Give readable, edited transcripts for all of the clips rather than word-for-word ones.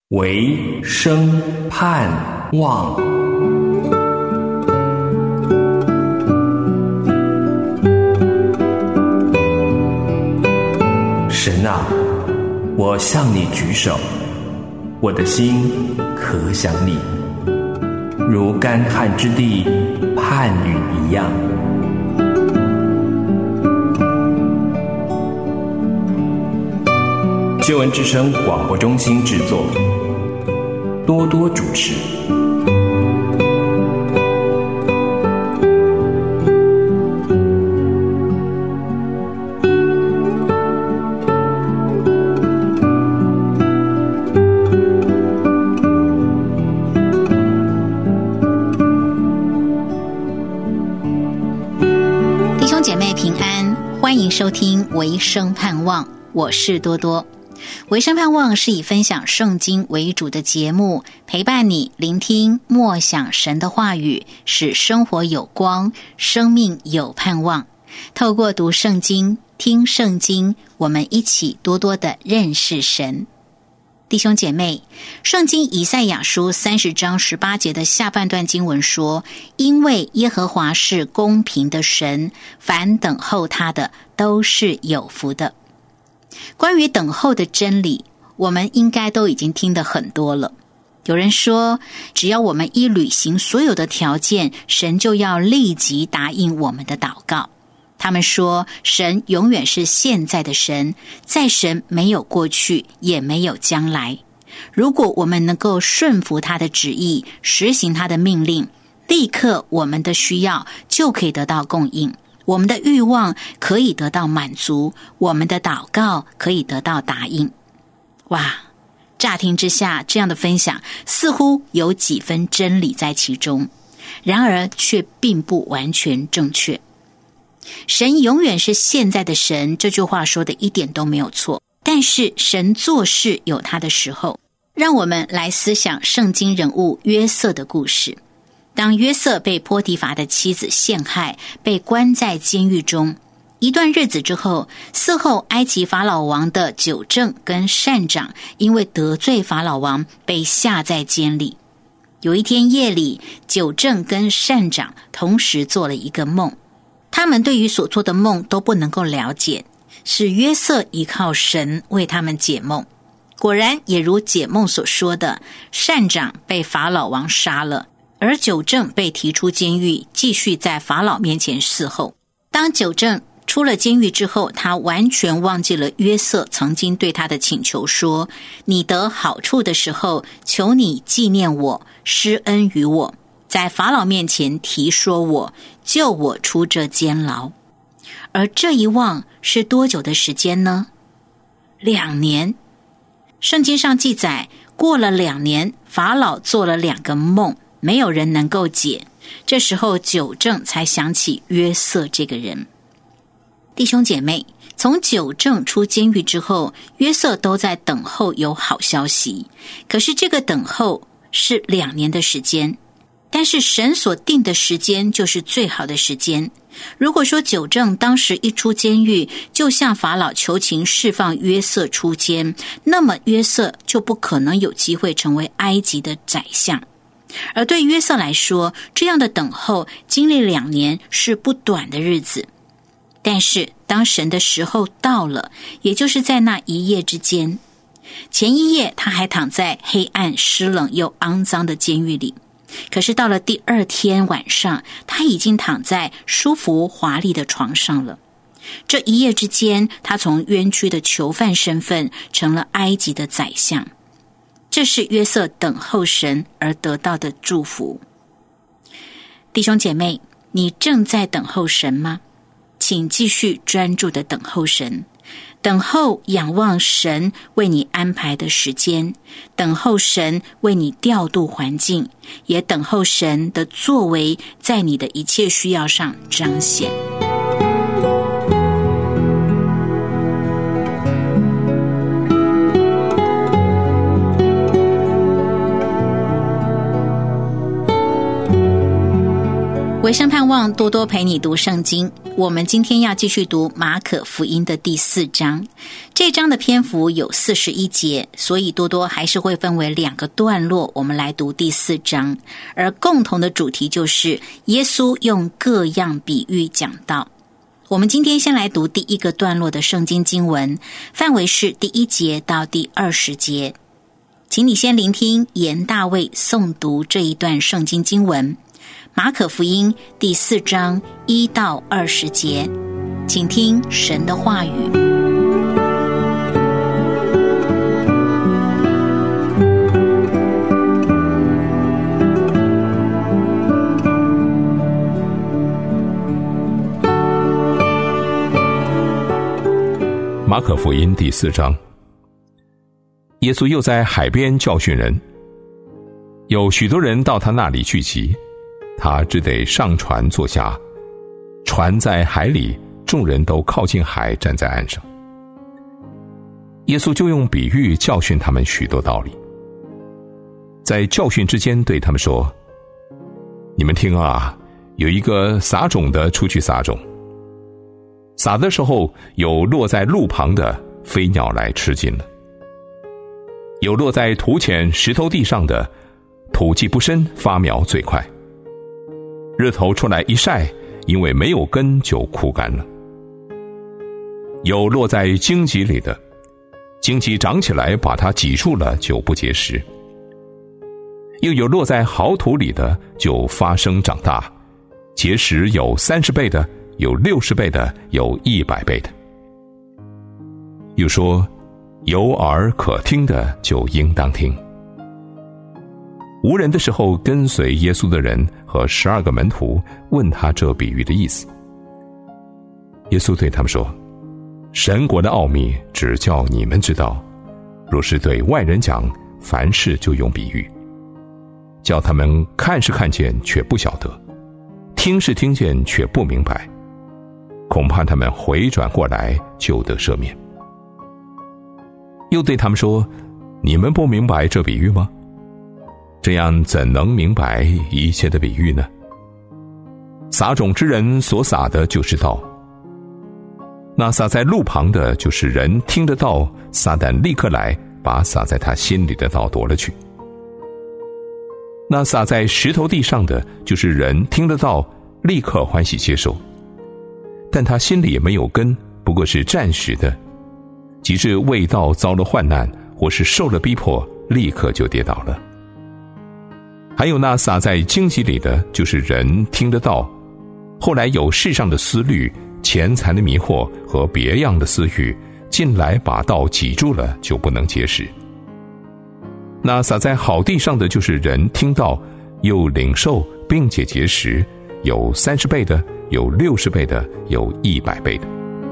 唯生盼望。神啊，我向你举手，我的心可想你，如干旱之地盼雨一样。救恩之声广播中心制作，多多主持。 弟兄姐妹平安，欢迎收听唯生盼望，我是多多。唯生盼望是以分享圣经为主的节目，陪伴你聆听默想神的话语，使生活有光，生命有盼望。透过读圣经、听圣经，我们一起多多的认识神。弟兄姐妹，圣经以赛亚书30章18节的下半段经文说，因为耶和华是公平的神，凡等候他的都是有福的。关于等候的真理，我们应该都已经听得很多了。有人说，只要我们一履行所有的条件，神就要立即答应我们的祷告。他们说，神永远是现在的神，在神没有过去，也没有将来。如果我们能够顺服他的旨意，实行他的命令，立刻我们的需要就可以得到供应，我们的欲望可以得到满足，我们的祷告可以得到答应。哇，乍听之下，这样的分享似乎有几分真理在其中，然而却并不完全正确。神永远是现在的神，这句话说的一点都没有错，但是神做事有他的时候。让我们来思想圣经人物约瑟的故事。当约瑟被波提乏的妻子陷害，被关在监狱中，一段日子之后，嗣后埃及法老王的酒政跟膳长因为得罪法老王，被下在监里。有一天夜里，酒政跟膳长同时做了一个梦，他们对于所做的梦都不能够了解，是约瑟依靠神为他们解梦。果然也如解梦所说的，膳长被法老王杀了，而酒政被提出监狱，继续在法老面前伺候。当酒政出了监狱之后，他完全忘记了约瑟曾经对他的请求说，你得好处的时候，求你纪念我，施恩于我，在法老面前提说我，救我出这监牢。而这一忘是多久的时间呢？2年。圣经上记载，过了2年，法老做了2个梦，没有人能够解。这时候酒政才想起约瑟这个人。弟兄姐妹，从酒政出监狱之后，约瑟都在等候有好消息。可是这个等候是2年的时间，但是神所定的时间就是最好的时间。如果说酒政当时一出监狱就向法老求情释放约瑟出监，那么约瑟就不可能有机会成为埃及的宰相。而对约瑟来说，这样的等候经历2年是不短的日子。但是当神的时候到了，也就是在那一夜之间，前一夜他还躺在黑暗湿冷又肮脏的监狱里，可是到了第2天晚上，他已经躺在舒服华丽的床上了。这一夜之间，他从冤屈的囚犯身份成了埃及的宰相。这是约瑟等候神而得到的祝福。弟兄姐妹，你正在等候神吗？请继续专注的等候神，等候仰望神为你安排的时间，等候神为你调度环境，也等候神的作为在你的一切需要上彰显。唯生盼望多多陪你读圣经， 我们今天要继续读马可福音的第4章，这章的篇幅有41节，所以多多还是会分为2个段落，我们来读第4章，而共同的主题就是耶稣用各样比喻讲道。我们今天先来读第1个段落的圣经经文，范围是第1节到第20节。请你先聆听严大卫诵读这一段圣经经文，马可福音第4章1到20节，请听神的话语。 马可福音第4章，耶稣又在海边教训人，有许多人到他那里聚集，他只得上船坐下，船在海里，众人都靠近海，站在岸上。耶稣就用比喻教训他们许多道理，在教训之间对他们说：你们听啊，有一个撒种的出去撒种，撒的时候，有落在路旁的，飞鸟来吃尽了；有落在土浅石头地上的，土既不深，发苗最快，日头出来一晒，因为没有根就枯干了；有落在荆棘里的，荆棘长起来把它挤住了，就不结实；又有落在好土里的，就发生长大，结实有30倍的，有60倍的，有100倍的。又说，有耳可听的就应当听。无人的时候，跟随耶稣的人和12个门徒问他这比喻的意思。耶稣对他们说：神国的奥秘只叫你们知道，若是对外人讲，凡事就用比喻，叫他们看是看见却不晓得，听是听见却不明白，恐怕他们回转过来就得赦免。又对他们说：你们不明白这比喻吗？这样怎能明白一切的比喻呢？撒种之人所撒的就是道，那撒在路旁的就是人听得道，撒旦立刻来把撒在他心里的道夺了去。那撒在石头地上的就是人听得道，立刻欢喜接受，但他心里也没有根，不过是暂时的，及至为道遭了患难，或是受了逼迫，立刻就跌倒了。还有那撒在荆棘里的，就是人听得道，后来有世上的思虑、钱财的迷惑和别样的私欲进来，把道挤住了，就不能结实。那撒在好地上的，就是人听到又领受，并且结实，有30倍的，有60倍的，有100倍的。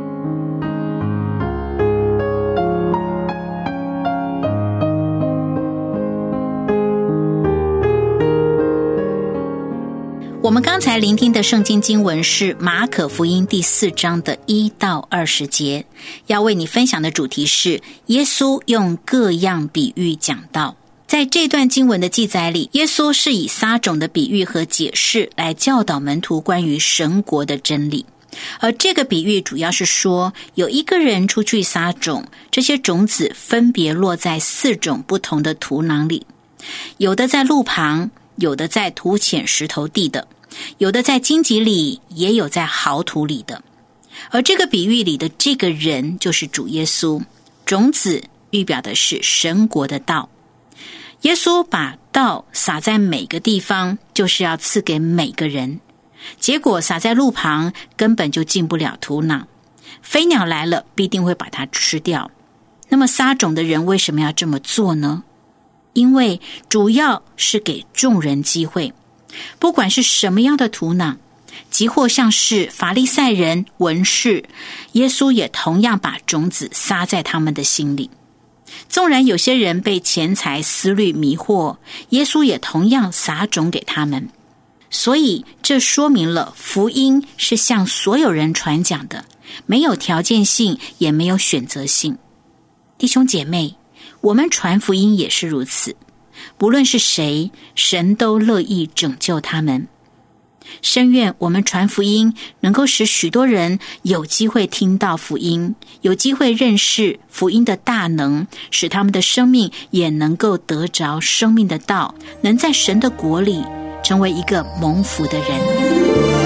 我们刚才聆听的圣经经文是马可福音第4章的1到20节，要为你分享的主题是耶稣用各样比喻讲道。在这段经文的记载里，耶稣是以撒种的比喻和解释来教导门徒关于神国的真理。而这个比喻主要是说，有一个人出去撒种，这些种子分别落在4种不同的土壤里，有的在路旁，有的在土浅石头地的，有的在荆棘里，也有在好土里的。而这个比喻里的这个人就是主耶稣，种子预表的是神国的道。耶稣把道撒在每个地方，就是要赐给每个人，结果撒在路旁根本就进不了土壤，飞鸟来了必定会把它吃掉。那么撒种的人为什么要这么做呢？因为主要是给众人机会，不管是什么样的土壤，即或像是法利赛人、文士，耶稣也同样把种子撒在他们的心里。纵然有些人被钱财思虑迷惑，耶稣也同样撒种给他们。所以这说明了福音是向所有人传讲的，没有条件性，也没有选择性。弟兄姐妹，我们传福音也是如此，不论是谁，神都乐意拯救他们。 深愿我们传福音能够使许多人有机会听到福音，有机会认识福音的大能，使他们的生命也能够得着生命的道，能在神的国里成为一个蒙福的人。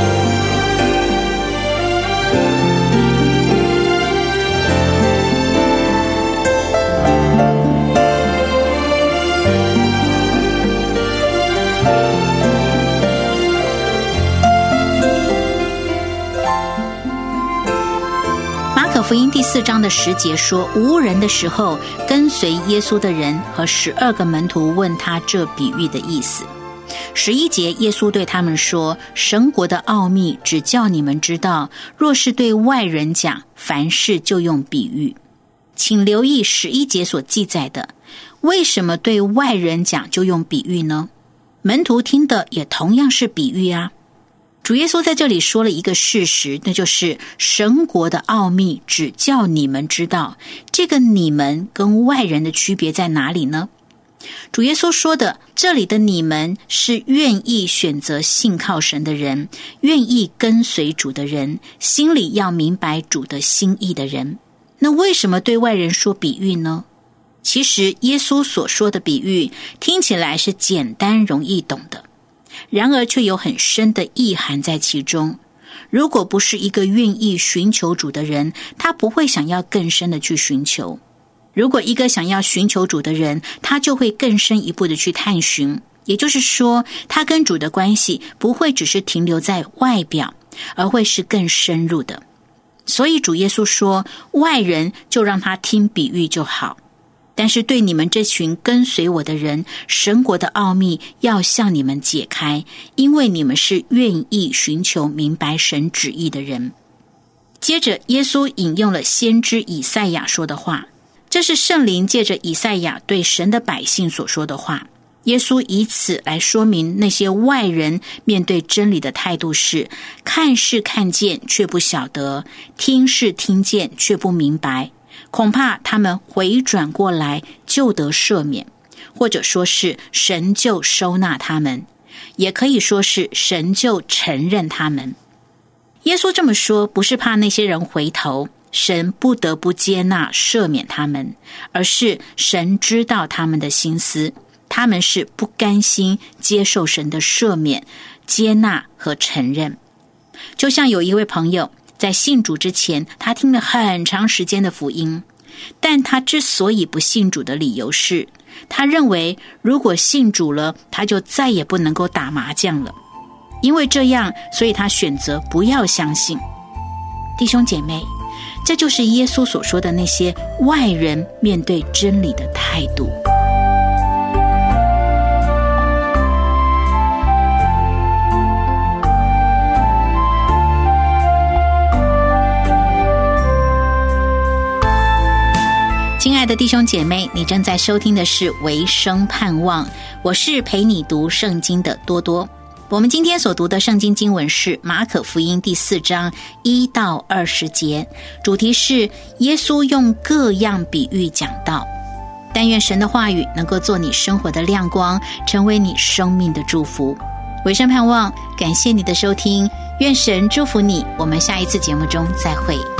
福音第4章的10节说，无人的时候，跟随耶稣的人和12个门徒问他这比喻的意思。11节，耶稣对他们说，神国的奥秘只叫你们知道，若是对外人讲，凡事就用比喻。请留意11节所记载的，为什么对外人讲就用比喻呢？门徒听的也同样是比喻啊。主耶稣在这里说了一个事实，那就是神国的奥秘只叫你们知道。这个你们跟外人的区别在哪里呢？主耶稣说的，这里的你们是愿意选择信靠神的人，愿意跟随主的人，心里要明白主的心意的人。那为什么对外人说比喻呢？其实耶稣所说的比喻听起来是简单容易懂的，然而却有很深的意涵在其中。如果不是一个愿意寻求主的人，他不会想要更深的去寻求。如果一个想要寻求主的人，他就会更深一步的去探寻。也就是说，他跟主的关系不会只是停留在外表，而会是更深入的。所以主耶稣说，外人就让他听比喻就好。但是对你们这群跟随我的人，神国的奥秘要向你们解开，因为你们是愿意寻求明白神旨意的人。接着耶稣引用了先知以赛亚说的话，这是圣灵借着以赛亚对神的百姓所说的话。耶稣以此来说明那些外人面对真理的态度是，看是看见却不晓得，听是听见却不明白，恐怕他们回转过来就得赦免，或者说是神就收纳他们，也可以说是神就承认他们。耶稣这么说，不是怕那些人回头，神不得不接纳赦免他们，而是神知道他们的心思，他们是不甘心接受神的赦免、接纳和承认。就像有一位朋友在信主之前，他听了很长时间的福音，但他之所以不信主的理由是，他认为如果信主了，他就再也不能够打麻将了。因为这样，所以他选择不要相信。弟兄姐妹，这就是耶稣所说的那些外人面对真理的态度。亲爱的弟兄姐妹，你正在收听的是维生盼望，我是陪你读圣经的多多。我们今天所读的圣经经文是马可福音第4章1到20节，主题是耶稣用各样比喻讲道。但愿神的话语能够做你生活的亮光，成为你生命的祝福。维生盼望，感谢你的收听，愿神祝福你，我们下一次节目中再会。